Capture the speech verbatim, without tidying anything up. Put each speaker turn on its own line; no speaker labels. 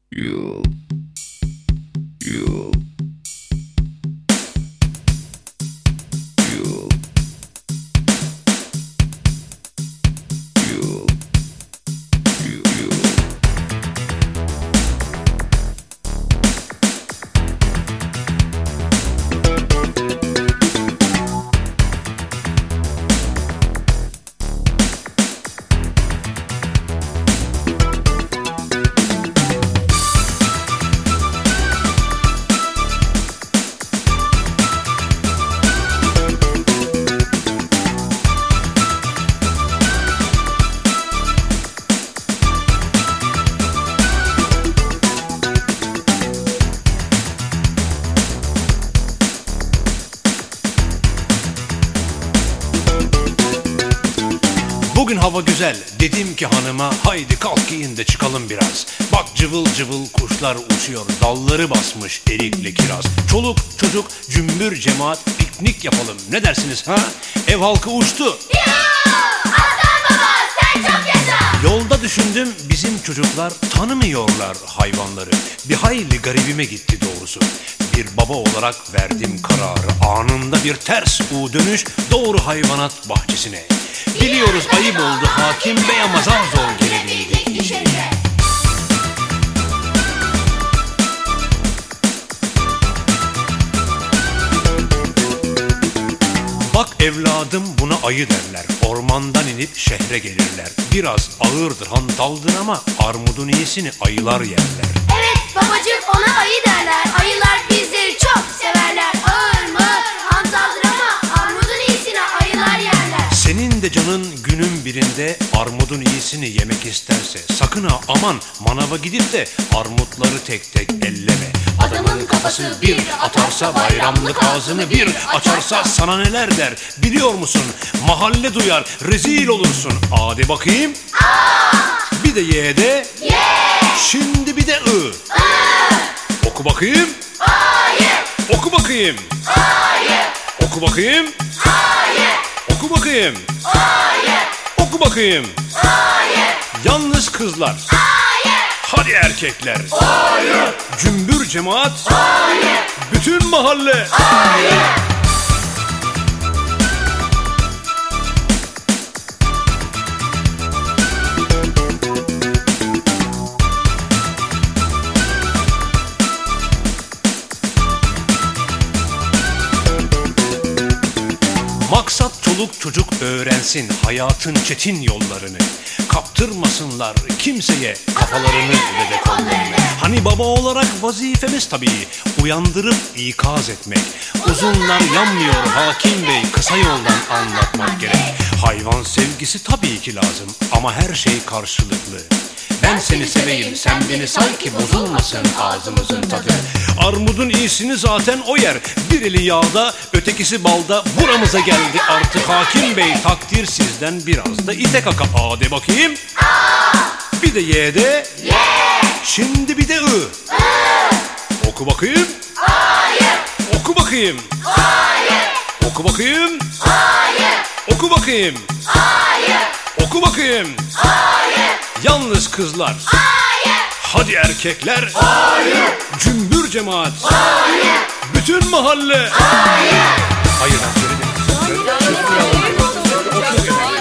You, you, you, you, you, you.
Bugün hava güzel, dedim ki hanıma haydi kalk giyin de çıkalım biraz. Bak cıvıl cıvıl kuşlar uçuyor, dalları basmış erikli kiraz. Çoluk çocuk cümbür cemaat piknik yapalım, ne dersiniz ha? Ev halkı uçtu.
Yoo! Aslan baba sen çok yaşa!
Yolda düşündüm, bizim çocuklar tanımıyorlar hayvanları. Bir hayli garibime gitti doğrusu. Bir baba olarak verdim kararı, anında bir ters U dönüş doğru hayvanat bahçesine. Biliyoruz ayıp oldu hakim bey ama zar zor gelebildik içeriye. Bak evladım buna ayı derler, ormandan inip şehre gelirler. Biraz ağırdır hantaldır ama armudun iyisini ayılar yerler.
Evet babacığım ona ayı derler. Ayılar bizleri çok severler. Ağır mı hantaldır ama armudun iyisini ayılar yerler.
Senin de canın günün birinde armudun iyisini yemek isterse sakın ha aman manava gidip de armutları tek tek elleme. Adamın kafası bir atarsa bayramlık ağzını bir açarsa sana neler der biliyor musun? Mahalle duyar rezil olursun. A de bakayım.
Aa!
Bir de Y de.
Ye!
Şimdi bir de I.
I!
Oku bakayım.
Ayı!
Oku bakayım.
Ayı!
Oku bakayım.
Ayı!
Oku bakayım.
Ayı!
Oku bakayım.
Ayı!
Yalnız kızlar.
Ayı!
Hadi erkekler.
Ayı!
Cümbür cemaat.
Ayı!
Bütün mahalle.
Ayı!
Maksat çoluk çocuk öğrensin hayatın çetin yollarını. Kaptırmasınlar kimseye kafalarını ve de kollarını. Hani baba olarak vazifemiz tabii uyandırıp ikaz etmek. Uzunlar yanmıyor hakim bey, kısa yoldan anlatmak gerek. Hayvan sevgisi tabii ki lazım ama her şey karşılıklı. Ben seni seveyim sen beni say ki bozulmasın ağzımızın tadı. Armudun iyisini zaten o yer, bir eli yağda ötekisi balda. Buramıza geldi artık hakim bey, takdir sizden biraz da ite kaka. A de bakayım.
Aa!
Bir de Y de.
Ye!
Şimdi bir de I.
I!
Oku bakayım.
Ayı!
Oku bakayım.
Ayı!
Oku bakayım.
Ayı!
Oku bakayım.
Ayı!
Oku bakayım.
Ayı!
Yalnız kızlar.
Ayı!
Hadi erkekler.
Ayı!
Cümbür cemaat.
Ayı!
Bütün mahalle.
Ayı!
Hayır ben söyledim.
Ayı!